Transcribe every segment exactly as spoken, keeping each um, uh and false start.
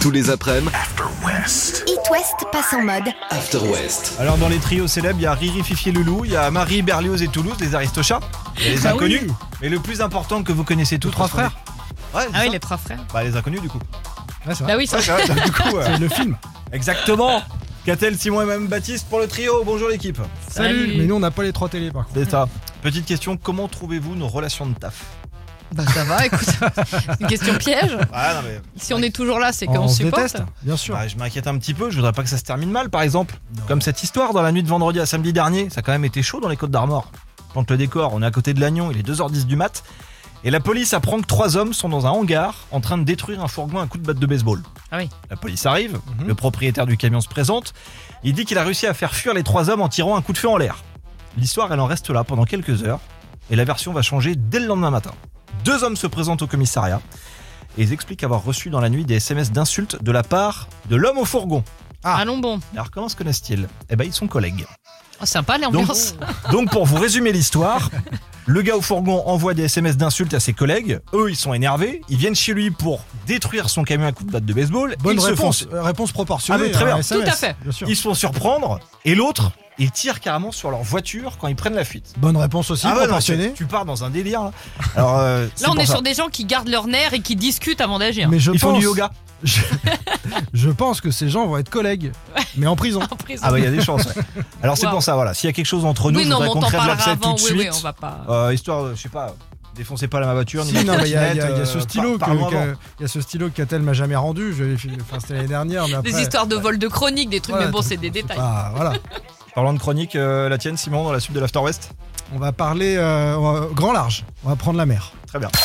Tous les après-midi, After West. It West passe en mode After West. Alors dans les trios célèbres, il y a Riri, Fifi et Loulou, il y a Marie, Berlioz et Toulouse, les Aristochats, et les Ah inconnus. oui. Mais le plus important que vous connaissez tous, trois parce qu'on est- frères. Ouais, c'est Ah oui, ça. les trois frères. Bah les inconnus du coup. Ouais, c'est vrai. Bah oui, ça. Ouais, c'est vrai, du coup, euh, C'est le film. exactement. Catel, Simon et même Baptiste pour le trio. Bonjour l'équipe. Salut. Salut. Mais nous, on n'a pas les trois télés, par contre. C'est ça. Petite question, comment trouvez-vous nos relations de taf? Bah ça va, écoute. C'est une question piège. Ah non mais Si on est toujours là, c'est On, qu'on se supporte. déteste, bien sûr. bah, je m'inquiète un petit peu, je voudrais pas que ça se termine mal par exemple. Comme cette histoire dans la nuit de vendredi à samedi dernier, ça a quand même été chaud dans les Côtes d'Armor. Quand le décor, on est à côté de Lannion, il est deux heures dix du mat. Et la police apprend que trois hommes sont dans un hangar en train de détruire un fourgon à coup de batte de baseball. Ah oui. La police arrive, Mhm. le propriétaire du camion se présente. Il dit qu'il a réussi à faire fuir les trois hommes en tirant un coup de feu en l'air. L'histoire, elle en reste là pendant quelques heures. Et la version va changer dès le lendemain matin. Deux hommes se présentent au commissariat. Et ils expliquent avoir reçu dans la nuit des S M S d'insultes de la part de l'homme au fourgon. Ah. Allons bon. Alors comment se connaissent-ils? Eh ben ils sont collègues. Oh, sympa Donc, l'ambiance. donc pour vous résumer l'histoire, le gars au fourgon envoie des S M S d'insultes à ses collègues. Eux, ils sont énervés. Ils viennent chez lui pour détruire son camion à coups de batte de baseball. Bonne ils réponse. Se font, Euh, réponse proportionnée. Ah, mais très bien. un S M S, Tout à fait. Bien sûr. ils se font surprendre. Et l'autre, il tire carrément sur leur voiture quand ils prennent la fuite. Bonne réponse aussi, Ah ouais, non, proportionnée. tu, tu pars dans un délire. Là, Alors, euh, c'est Là, on pour est ça. sur des gens qui gardent leur nerf et qui discutent avant d'agir. Mais je Ils pense, font du yoga. Je, je pense que ces gens vont être collègues, mais en prison. En prison. Ah bah il y a des chances. Ouais. Alors c'est Wow. pour ça, voilà. S'il y a quelque chose entre nous, oui, je non, voudrais mais on qu'on t'en crève parlera l'abcès tout avant. de Oui, suite. oui, on va pas. Euh, histoire, de, je sais pas, défoncez pas la voiture. ni Si, la non, mais il y, a- il y a- il y a trottinette, ce euh, stylo par- que, par-moi avant. que- il y a ce stylo que Catel m'a jamais rendu. Je l'ai fait- enfin, c'était l'année dernière, mais après. Des histoires de vol de chronique, des trucs, Voilà, mais bon, tout- c'est des détails. Ah, voilà. Parlant de chronique, euh, la tienne, Simon, dans la suite de l'After West. On va parler euh, on va- grand large. On va prendre la mer. Très bien.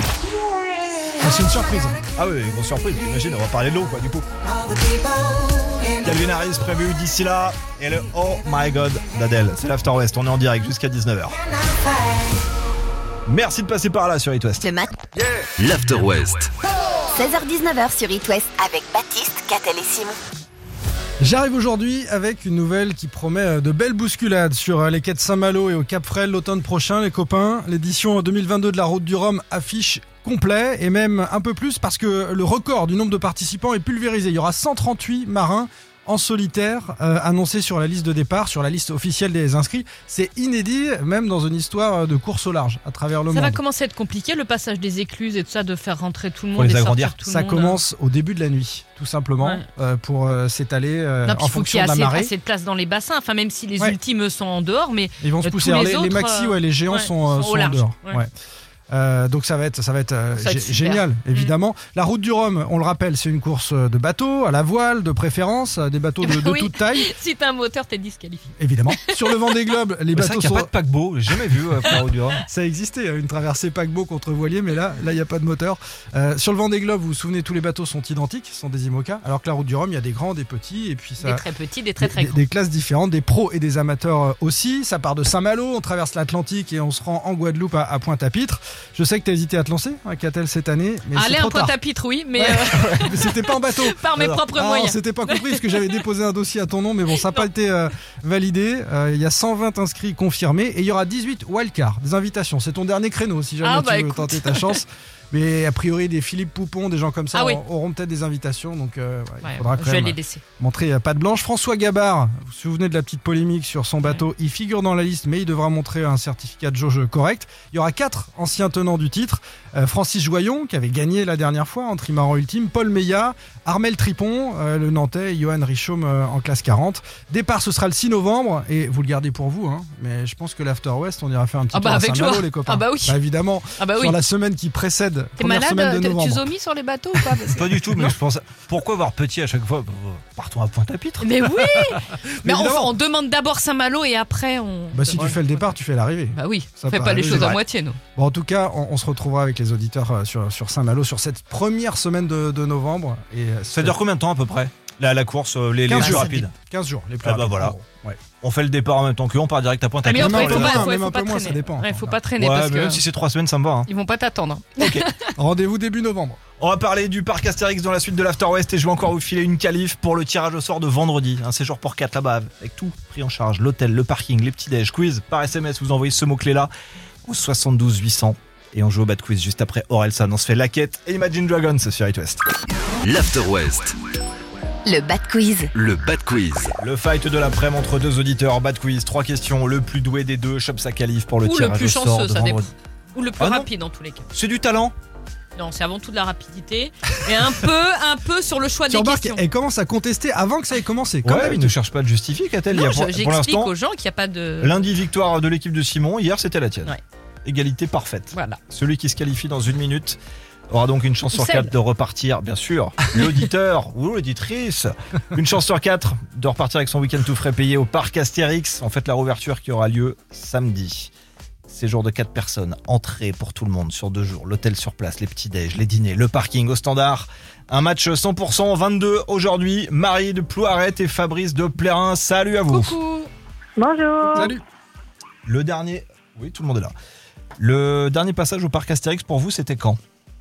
Ah, c'est une surprise. Ah oui, grosse surprise. Imagine, on va parler de l'eau, quoi, du coup. Calvin Harris prévu d'ici là. Et le Oh My God d'Adèle. C'est l'After West. On est en direct jusqu'à dix-neuf heures. Merci de passer par là sur It West. le matin, L'After West. seize heures dix-neuf heures sur It West avec Baptiste, Catel et Simon. J'arrive aujourd'hui avec une nouvelle qui promet de belles bousculades sur les quais de Saint-Malo et au Cap Frêle l'automne prochain, les copains. L'édition deux mille vingt-deux de la Route du Rhum affiche complet et même un peu plus parce que le record du nombre de participants est pulvérisé. Il y aura cent trente-huit marins en solitaire euh, annoncés sur la liste de départ, sur la liste officielle des inscrits. C'est inédit, même dans une histoire de course au large à travers le Ça monde. va commencer à être compliqué, le passage des écluses et tout ça, de faire rentrer tout le Faut monde les et agrandir. sortir tout Ça le monde. commence au début de la nuit, tout simplement, Ouais. euh, pour euh, s'étaler euh, Non, puis en il faut qu'il fonction y ait de la assez, marée. assez de place dans les bassins, enfin même si les Ouais. ultimes sont en dehors, mais Ils vont se Euh, pousser. tous Alors, les les, les autres, maxi, euh, ouais, les géants ouais, sont, euh, sont au sont en large, dehors. ouais. Ouais. Euh, donc ça va être, ça va être, euh, Ça va être gé- super. génial, évidemment. La route du Rhum, on le rappelle, c'est une course de bateaux à la voile, de préférence, des bateaux de, de Oui. toute taille, si t'as un moteur, t'es disqualifié. évidemment. Sur le Vendée Globe, les C'est vrai bateaux qu'il n'y sont. a pas de paquebot. J'ai jamais vu euh, pour la Route du Rhum. Ça existait, une traversée paquebot contre voilier, mais là, là, il n'y a pas de moteur. Euh, sur le Vendée Globe, vous vous souvenez, tous les bateaux sont identiques, ce sont des IMOCA, alors que la route du Rhum, il y a des grands, des petits, et puis ça. Des très petits, des très très des, grands. des classes différentes, des pros et des amateurs euh, aussi. Ça part de Saint-Malo, on traverse l'Atlantique et on se rend en Guadeloupe à, à Pointe-à-Pitre. Je sais que tu as hésité à te lancer, hein, Catel, cette année, mais c'est Aller trop un tard. Pointe-à-Pitre, oui, mais Ouais, euh, ouais, mais c'était pas en bateau. par mes Alors, propres Ah, on moyens. s'était pas compris parce que j'avais déposé un dossier à ton nom, mais bon, ça n'a pas été euh, validé. Euh, Il y a cent vingt inscrits confirmés et il y aura dix-huit wildcards, des invitations. C'est ton dernier créneau si jamais Ah, tu bah, veux écoute. tenter ta chance. Mais a priori, des Philippe Poupon, des gens comme ça Ah oui. auront peut-être des invitations. Donc, euh, ouais, il Ouais, faudra je quand vais même les laisser. montrer euh, patte blanche. François Gabard, vous vous souvenez de la petite polémique sur son bateau, il figure dans la liste, mais il devra montrer un certificat de jauge correct. Il y aura quatre anciens tenants du titre. Euh, Francis Joyon, qui avait gagné la dernière fois en trimaran ultime, Paul Meillat, Armel Tripon, euh, le Nantais, et Johan Richaume euh, en classe quarante. Départ, ce sera le six novembre, et vous le gardez pour vous, hein, mais je pense que l'After West, on ira faire un petit Ah tour bah, à avec Saint-Malo, joie. les copains. Ah bah oui. évidemment, Ah bah oui. sur la semaine qui précède, T'es première semaine malade, de t'es- tu novembre. zomies sur les bateaux ou pas Parce que- Pas du tout, mais je pense. Pourquoi voir petit à chaque fois? Partons à Pointe-à-Pitre. Mais oui. Mais on, évidemment. on demande d'abord Saint-Malo et après on. Bah, si Ouais. tu fais le départ, tu fais l'arrivée. Bah oui, Ça on fait paraît pas les logique. choses à Ouais. moitié, nous. Bon, en tout cas, on, on se retrouvera avec les auditeurs euh, sur, sur Saint-Malo sur cette première semaine de, de novembre. Et euh, Ça dure combien de temps à peu près? La, la course, euh, les, les quinze jeux jours. rapides. quinze jours, les plus Ah bah rapides, voilà. en gros. Ouais. On fait le départ en même temps qu'eux, on part direct à Ah, mais Pointe-à-Pitre. après, il faut non, pas, non, faut, même faut un pas peu moins, traîner. ça dépend. Ouais, faut pas traîner Ouais, parce mais que même si c'est trois semaines, ça me va. Hein. ils vont pas t'attendre. Ok. Rendez-vous début novembre. On va parler du parc Astérix dans la suite de l'After West et je vais encore vous filer une qualif pour le tirage au sort de vendredi. Un séjour pour quatre là-bas avec tout pris en charge, l'hôtel, le parking, les petits déj, quiz par S M S. Vous envoyez ce mot-clé là au soixante-douze huit cents. Et on joue au Bad Quiz juste après Orelsan. On se fait La Quête et Imagine Dragons sur It West. L'After West. Le Bad Quiz. Le Bad Quiz. Le fight de l'après-midi entre deux auditeurs. Bad Quiz, trois questions. Le plus doué des deux chope sa qualif pour le Ou le tirage plus au sort chanceux, de ça dépend. vendredi. Ou le plus Ah non. rapide en tous les cas. C'est du talent. Non, c'est avant tout de la rapidité. Et un peu, un peu sur le choix Tu des remarques, questions. elle commence à contester avant que ça ait commencé. Comme Ouais, il d'habitude. ne cherche pas à le justifier, Catel. Il y Non, a je- pour, pour j'explique l'instant, aux gens qu'il n'y a pas de... lundi, victoire de l'équipe de Simon. Hier, c'était la tienne. Ouais. Égalité parfaite. Voilà. Celui qui se qualifie dans une minute aura donc une chance Ou sur celle. quatre de repartir, bien sûr. L'auditeur ou l'auditrice, une chance sur quatre de repartir avec son week-end tout frais payé au parc Astérix. En fait, la rouverture qui aura lieu samedi. Séjour de quatre personnes, entrée pour tout le monde sur deux jours, l'hôtel sur place, les petits-déj, les dîners, le parking au standard. Un match cent pour cent vingt-deux aujourd'hui. Marie de Plouaret et Fabrice de Plérin. Salut à vous. Coucou. Bonjour. Salut. Le dernier, oui, tout le monde est là. Le dernier passage au parc Astérix pour vous, c'était quand ?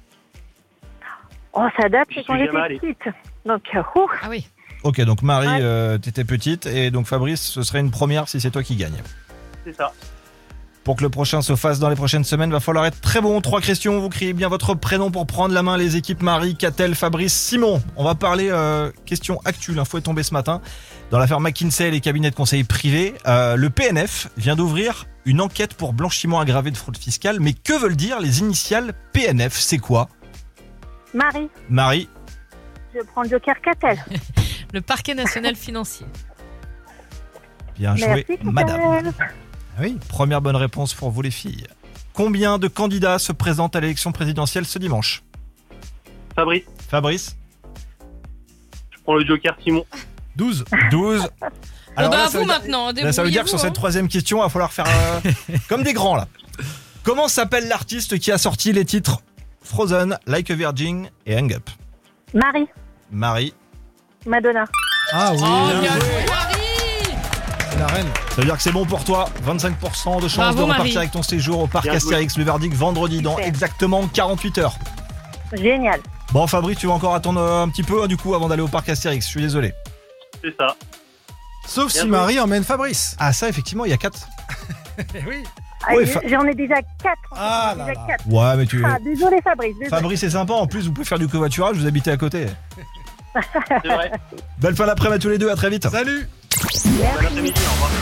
Oh, ça date, J'y c'est quand suis j'étais jamais allé. petite. Donc, euh, ouh, Ah oui. Ok, donc Marie, Ouais. euh, t'étais petite et donc Fabrice, ce serait une première si c'est toi qui gagne. C'est ça. Pour que le prochain se fasse dans les prochaines semaines, va falloir être très bon. Trois questions, vous criez bien votre prénom pour prendre la main. Les équipes Marie, Catel, Fabrice, Simon. On va parler euh, question actuelle. L'info est tombée ce matin. Dans l'affaire McKinsey et les cabinets de conseil privés, euh, le P N F vient d'ouvrir une enquête pour blanchiment aggravé de fraude fiscale. Mais que veulent dire les initiales P N F ? C'est quoi ? Marie, Marie, je prends le Joker Catel. Le parquet national financier. bien joué, Merci, madame. Catel. Ah oui. Première bonne réponse pour vous les filles. Combien de candidats se présentent à l'élection présidentielle ce dimanche ? Fabrice, Fabrice ? je prends le Joker Simon. douze. douze. On doit là, à ça vous veut dire- maintenant. là, ça veut dire que sur débrouillez-vous, cette hein. troisième question, il va falloir faire euh, comme des grands là. Comment s'appelle l'artiste qui a sorti les titres Frozen, Like a Virgin et Hang Up ? Marie, Marie. Madonna. Ah oui. Oh, bien bien joué. joué, Marie. C'est la reine. Ça veut dire que c'est bon pour toi. vingt-cinq pour cent de chance Bravo, de repartir Marie. avec ton séjour au parc Bien joué. Astérix. Le verdict vendredi dans Super. exactement quarante-huit heures. Génial. Bon, Fabrice, tu vas encore attendre euh, un petit peu hein, du coup avant d'aller au parc Astérix. Je suis désolé. C'est ça. Sauf Bien si joué. Marie emmène Fabrice. Ah, ça, effectivement, il y a quatre. oui. Ah, Ouais, j- Fa- J'en ai déjà quatre. Ah J'en ai là déjà là. quatre. Ouais, mais tu. Ah, désolé Fabrice, désolé. Fabrice, c'est sympa. En plus, vous pouvez faire du covoiturage. Vous habitez à côté. C'est vrai. Belle fin d'après-midi à tous les deux. À très vite. Salut. Bon après-midi, au revoir.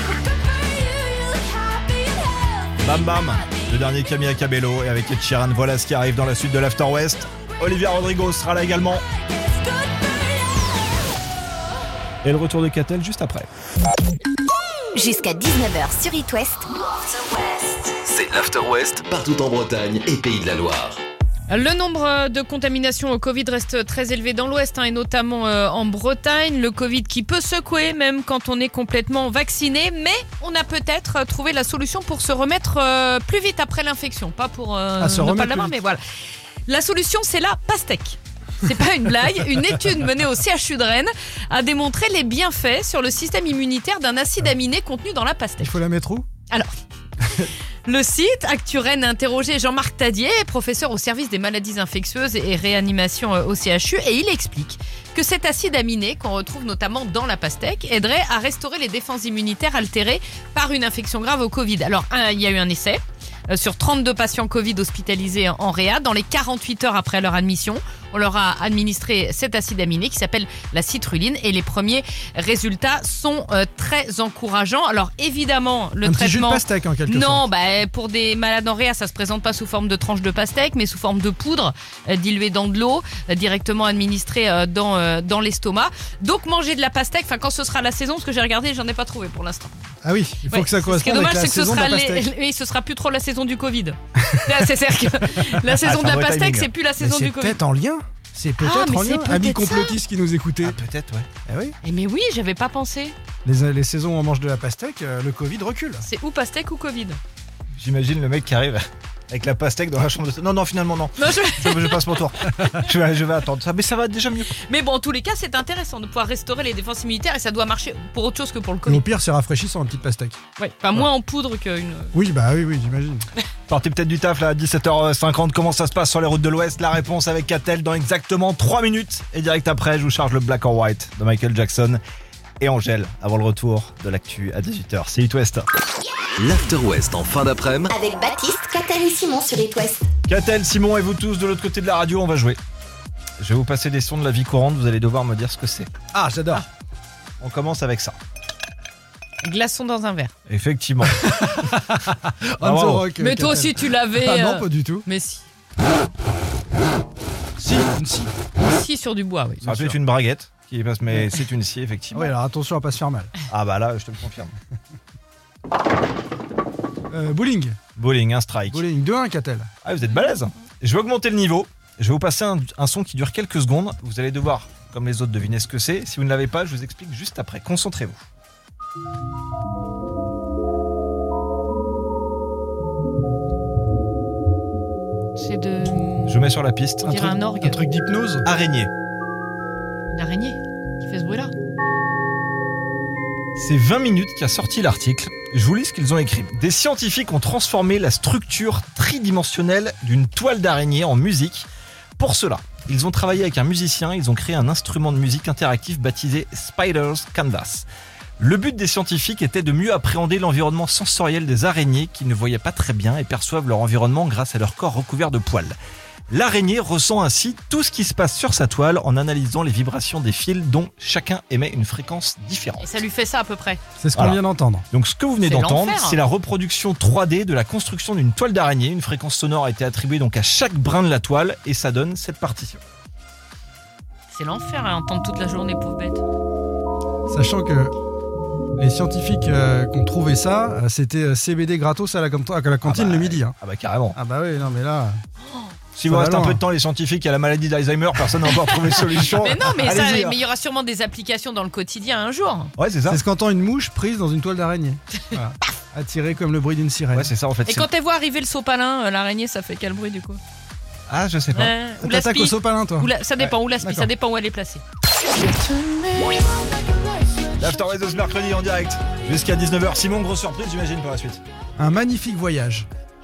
Bam Bam, le dernier Camilla Cabello et avec Ed Sheeran, voilà ce qui arrive dans la suite de l'After West. Olivia Rodrigo sera là également. Et le retour de Catel juste après. Jusqu'à dix-neuf heures sur It West. C'est l'After West partout en Bretagne et Pays de la Loire. Le nombre de contaminations au Covid reste très élevé dans l'Ouest hein, et notamment euh, en Bretagne. Le Covid qui peut secouer même quand on est complètement vacciné. Mais on a peut-être euh, trouvé la solution pour se remettre euh, plus vite après l'infection. Pas pour euh, Ah, se ne remettre pas plus l'avoir, vite. mais voilà. La solution, c'est la pastèque. C'est pas une blague. Une étude menée au C H U de Rennes a démontré les bienfaits sur le système immunitaire d'un acide aminé contenu dans la Il pastèque. faut la mettre où ? Alors, le site Actu Rennes a interrogé Jean-Marc Tadier, professeur au service des maladies infectieuses et réanimation au C H U, et il explique que cet acide aminé, qu'on retrouve notamment dans la pastèque, aiderait à restaurer les défenses immunitaires altérées par une infection grave au Covid. Alors, un, il y a eu un essai euh, sur trente-deux patients Covid hospitalisés en, en réa. Dans les quarante-huit heures après leur admission, on leur a administré cet acide aminé qui s'appelle la citruline et les premiers résultats sont euh, très encourageants. Alors, évidemment, le Un petit jus de traitement... pastèque en quelque Non, sorte. bah, pour des malades en réa, ça se présente pas sous forme de tranches de pastèque, mais sous forme de poudre euh, diluée dans de l'eau, euh, directement administrée euh, dans, euh, dans l'estomac. Donc manger de la pastèque, enfin quand ce sera la saison, ce que j'ai regardé, j'en ai pas trouvé pour l'instant. Ah oui, il faut Ouais, que ça ce qui est corresponde dommage, avec la c'est que ce saison de sera la les- pastèque. oui, ce sera plus trop la saison du Covid. Là, c'est certain que la saison c'est de un la vrai pastèque, timing. c'est plus la Mais saison c'est du Covid. peut-être en lien. C'est peut-être mais en c'est lien. peut-être Amis ça. complotistes qui nous écoutaient. Ah, peut-être, ouais. Eh oui. Eh mais oui, j'avais pas pensé. Les, les saisons où on mange de la pastèque, euh, le Covid recule. C'est ou pastèque ou Covid. J'imagine le mec qui arrive avec la pastèque dans la chambre de... Non, non, finalement, non. Non, je- Je, je passe mon tour. Je vais, je vais attendre ça. Mais ça va déjà mieux. Mais bon, en tous les cas, c'est intéressant de pouvoir restaurer les défenses immunitaires et ça doit marcher pour autre chose que pour le Et au Covid. pire, c'est rafraîchissant, une petite pastèque. Ouais, enfin, moins en poudre qu'une. Oui, bah oui, oui, j'imagine. Partez peut-être du taf là à dix-sept heures cinquante. Comment ça se passe sur les routes de l'Ouest? La réponse avec Catel dans exactement trois minutes. Et direct après, je vous charge le Black or White de Michael Jackson et Angèle avant le retour de l'actu à dix-huit heures. C'est It West. l'After West en fin d'après-midi. Avec Baptiste, Catel et Simon sur It West. Catel, Simon et vous tous de l'autre côté de la radio, on va jouer. Je vais vous passer des sons de la vie courante, vous allez devoir me dire ce que c'est. Ah, j'adore. On commence avec ça. Glaçon dans un verre. Effectivement. On the bravo. rock, Mais Catel. toi aussi, tu l'avais. Ah non, euh, pas du tout. Mais si. Si, une si. Si, sur du bois, oui. Ça peut être une braguette, qui passe, mais c'est une scie, effectivement. Oui, alors attention à pas se faire mal. Ah bah là, je te le confirme. Euh, bowling. Bowling, un strike. Bowling deux un, Catel. Ah, vous êtes balèze. Je vais augmenter le niveau. Je vais vous passer un, un son qui dure quelques secondes. Vous allez devoir, comme les autres, deviner ce que c'est. Si vous ne l'avez pas, je vous explique juste après. Concentrez-vous. C'est de. Je mets sur la piste. On dirait un orgue. Un truc d'hypnose. Araignée. Une araignée qui fait ce bruit-là. C'est vingt minutes qu'a sorti l'article. Je vous lis ce qu'ils ont écrit. Des scientifiques ont transformé la structure tridimensionnelle d'une toile d'araignée en musique. Pour cela, ils ont travaillé avec un musicien, ils ont créé un instrument de musique interactif baptisé Spider's Canvas. Le but des scientifiques était de mieux appréhender l'environnement sensoriel des araignées qui ne voyaient pas très bien et perçoivent leur environnement grâce à leur corps recouvert de poils. L'araignée ressent ainsi tout ce qui se passe sur sa toile en analysant les vibrations des fils dont chacun émet une fréquence différente. Et ça lui fait ça à peu près. C'est ce qu'on Voilà. vient d'entendre. Donc ce que vous venez C'est d'entendre, l'enfer. c'est la reproduction trois D de la construction d'une toile d'araignée. Une fréquence sonore a été attribuée donc à chaque brin de la toile et ça donne cette partition. C'est l'enfer à entendre toute la journée, pauvre bête. Sachant que les scientifiques euh, qui ont trouvé ça, euh, c'était euh, C B D gratos à la, cant- à la cantine Ah bah, le midi. Hein. Ah bah carrément. Ah bah oui, non mais là... Si vous Ça va restez un loin. peu de temps, les scientifiques à la maladie d'Alzheimer, personne n'a encore trouvé de solution. Mais non, mais, ça, Allez-y, hein. mais il y aura sûrement des applications dans le quotidien un jour. Ouais, c'est ça. C'est ce qu'entend une mouche prise dans une toile d'araignée. Voilà. Attirée comme le bruit d'une sirène. Ouais, c'est ça en fait. Et c'est- quand elle voit arriver le sopalin, euh, l'araignée, ça fait quel bruit du coup? Ah, je sais pas. Euh, Ou T'attaques l'aspi. au sopalin, toi. Ou la- Ça dépend, ou l'aspi, d'accord. ça dépend où elle est placée. L'After West de ce mercredi en direct. Jusqu'à dix-neuf heures. Simon, grosse surprise, j'imagine, pour la suite. Un magnifique voyage.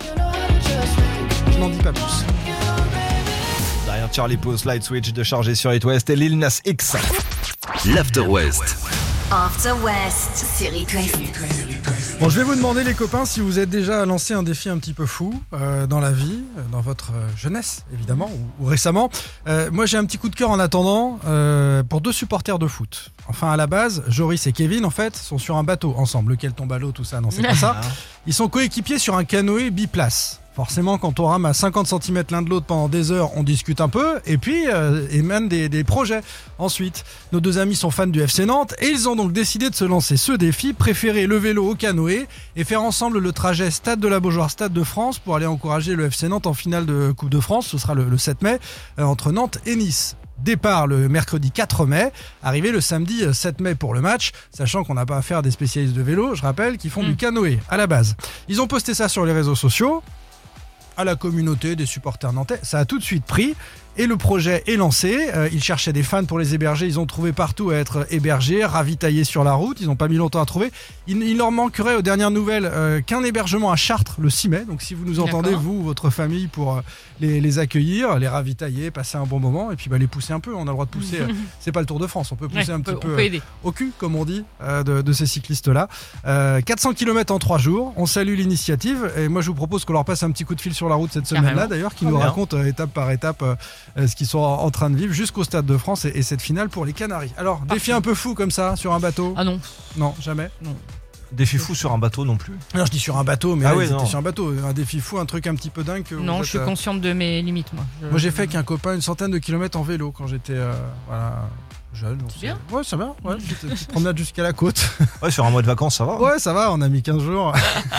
Je n'en dis pas plus. Derrière Charlie Puth, Light Switch de charger sur It West et Lil Nas X. L'After West. After West sur It West. Bon, je vais vous demander, les copains, si vous êtes déjà lancé un défi un petit peu fou euh, dans la vie, euh, dans votre euh, jeunesse, évidemment, ou, ou récemment. Euh, moi, j'ai un petit coup de cœur en attendant euh, pour deux supporters de foot. Enfin, à la base, Joris et Kevin, en fait, sont sur un bateau ensemble. Lequel tombe à l'eau, tout ça, non, c'est pas ça. Ils sont coéquipiers sur un canoë biplace. Forcément, quand on rame à cinquante centimètres l'un de l'autre pendant des heures, on discute un peu, et puis euh, émanent des, des projets. Ensuite, nos deux amis sont fans du F C Nantes, et ils ont donc décidé de se lancer ce défi, préférer le vélo au canoë, et faire ensemble le trajet Stade de la Beaujoire, Stade de France, pour aller encourager le F C Nantes en finale de Coupe de France. Ce sera le, le sept mai, euh, entre Nantes et Nice. Départ le mercredi quatre mai, arrivé le samedi sept mai pour le match, sachant qu'on n'a pas affaire à des spécialistes de vélo, je rappelle, qui font Mm. du canoë à la base. Ils ont posté ça sur les réseaux sociaux, à la communauté des supporters nantais, ça a tout de suite pris. Et le projet est lancé. Euh, ils cherchaient des fans pour les héberger. Ils ont trouvé partout à être hébergés, ravitaillés sur la route. Ils n'ont pas mis longtemps à trouver. Il, il leur manquerait aux dernières nouvelles euh, qu'un hébergement à Chartres le six mai. Donc si vous nous entendez, D'accord. vous, votre famille, pour euh, les, les accueillir, les ravitailler, passer un bon moment et puis bah, les pousser un peu. On a le droit de pousser. euh, c'est pas le Tour de France. On peut pousser Ouais, un on petit peut, peu. on euh, peut aider. au cul, comme on dit, euh, de, de ces cyclistes-là. Euh, quatre cents kilomètres en trois jours. On salue l'initiative. Et moi, je vous propose qu'on leur passe un petit coup de fil sur la route cette Carrément. semaine-là, d'ailleurs, qui Très nous bien. racontent euh, étape par étape euh, euh, ce qu'ils sont en, en train de vivre jusqu'au Stade de France et, et cette finale pour les Canaries. Alors, défi un peu fou comme ça, sur un bateau? Ah non. Non, jamais. Défi fou sur un bateau non plus. Alors, je dis sur un bateau, mais Ah là, oui, ils étaient non. sur un bateau. Un défi fou, un truc un petit peu dingue. que Non, vous je suis êtes, euh, consciente de mes limites, moi. Je- Moi, j'ai fait avec un copain une centaine de kilomètres en vélo quand j'étais euh, voilà, jeune. Donc C'est bien. Ouais, c'est bien. Ouais, petite, petite promenade jusqu'à la côte. Ouais, sur un mois de vacances, ça va. Ouais, ça va, on a mis quinze jours.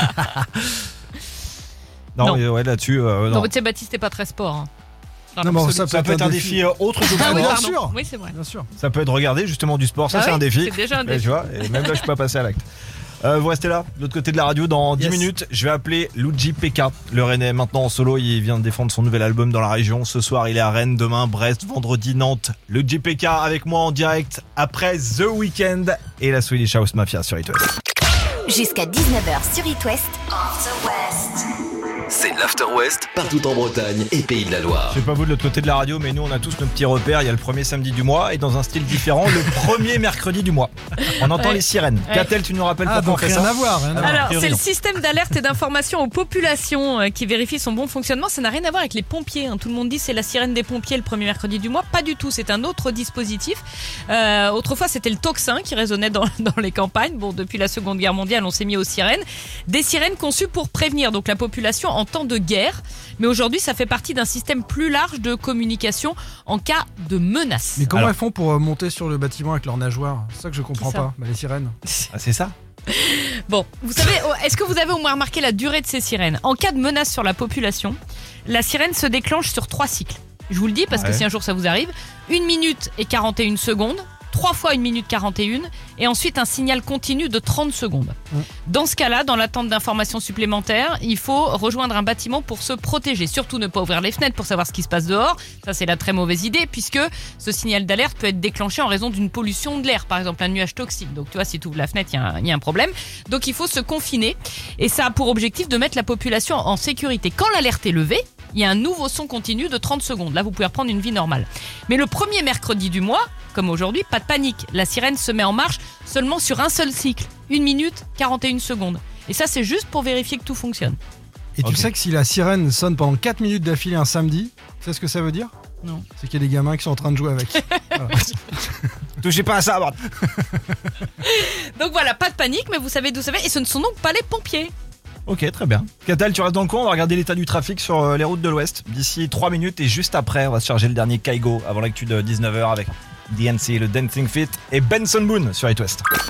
Non, Non. mais ouais, là-dessus, euh, Non, non. mais tu sais, Baptiste, t'es pas très sport. hein. Dans Non, mais l'absolu. Ça peut être un défi euh, autre que le Ah oui, sport. bien pardon. sûr. Oui, c'est vrai. Bien sûr. Ça peut être regarder justement du sport, ça Ah c'est oui, un défi. C'est déjà un Ouais, défi. tu vois, et même là je suis pas passé à l'acte. Euh, vous restez là, de l'autre côté de la radio, dans dix Yes. minutes, je vais appeler Luigi P K, le Rennais, maintenant en solo, il vient de défendre son nouvel album dans la région. Ce soir il est à Rennes, demain Brest, vendredi Nantes. Luigi P K avec moi en direct après The Weeknd et la Swedish House Mafia sur It West. Jusqu'à dix-neuf heures sur It West. After West. C'est l'After West, partout en Bretagne et Pays de la Loire. Je sais pas vous de l'autre côté de la radio, mais nous on a tous nos petits repères. Il y a le premier samedi du mois et dans un style différent, le premier mercredi du mois. On entend Ouais. les sirènes. Ouais. Qu'a-t-elle, tu nous rappelles Ah, pourquoi on donc fait rien ça à voir. rien à voir. a Alors, priori, c'est le non. système d'alerte et d'information aux populations euh, qui vérifie son bon fonctionnement. Ça n'a rien à voir avec les pompiers. hein. Tout le monde dit c'est la sirène des pompiers le premier mercredi du mois. Pas du tout. C'est un autre dispositif. Euh, autrefois, c'était le tocsin qui résonnait dans, dans les campagnes. Bon, depuis la Seconde Guerre mondiale, on s'est mis aux sirènes. Des sirènes conçues pour prévenir donc la population en temps de guerre. Mais aujourd'hui, ça fait partie d'un système plus large de communication en cas de menace. Mais comment Alors- elles font pour euh, monter sur le bâtiment avec leurs nageoires? C'est ça que je comprends Qui ça pas. Bah, les sirènes. Ah, c'est ça. Bon, vous savez, oh, est-ce que vous avez au moins remarqué la durée de ces sirènes? En cas de menace sur la population, la sirène se déclenche sur trois cycles. Je vous le dis parce que Ouais. si un jour ça vous arrive, une minute et quarante et une secondes, trois fois une minute quarante et une, et ensuite un signal continu de trente secondes. Mmh. Dans ce cas-là, dans l'attente d'informations supplémentaires, il faut rejoindre un bâtiment pour se protéger. Surtout ne pas ouvrir les fenêtres pour savoir ce qui se passe dehors. Ça, c'est la très mauvaise idée puisque ce signal d'alerte peut être déclenché en raison d'une pollution de l'air, par exemple un nuage toxique. Donc tu vois, si tu ouvres la fenêtre, il y a un- il y a un problème. Donc il faut se confiner et ça a pour objectif de mettre la population en sécurité. Quand l'alerte est levée, il y a un nouveau son continu de trente secondes. Là, vous pouvez reprendre une vie normale. Mais le premier mercredi du mois, comme aujourd'hui, pas de panique. La sirène se met en marche seulement sur un seul cycle. une minute, quarante et une secondes. Et ça, c'est juste pour vérifier que tout fonctionne. Et tu Ok. sais que si la sirène sonne pendant quatre minutes d'affilée un samedi, tu sais ce que ça veut dire? Non. C'est qu'il y a des gamins qui sont en train de jouer avec. Voilà. Touchez pas à ça, bordel. Donc voilà, pas de panique, mais vous savez d'où ça vient. Et ce ne sont donc pas les pompiers. Ok, très bien. Catal, tu restes dans le coin, on va regarder l'état du trafic sur euh, les routes de l'Ouest. D'ici trois minutes et juste après, on va se charger le dernier Kaigo avant l'actu de dix-neuf heures avec D N C, le Dancing Fit et Benson Boone sur It West.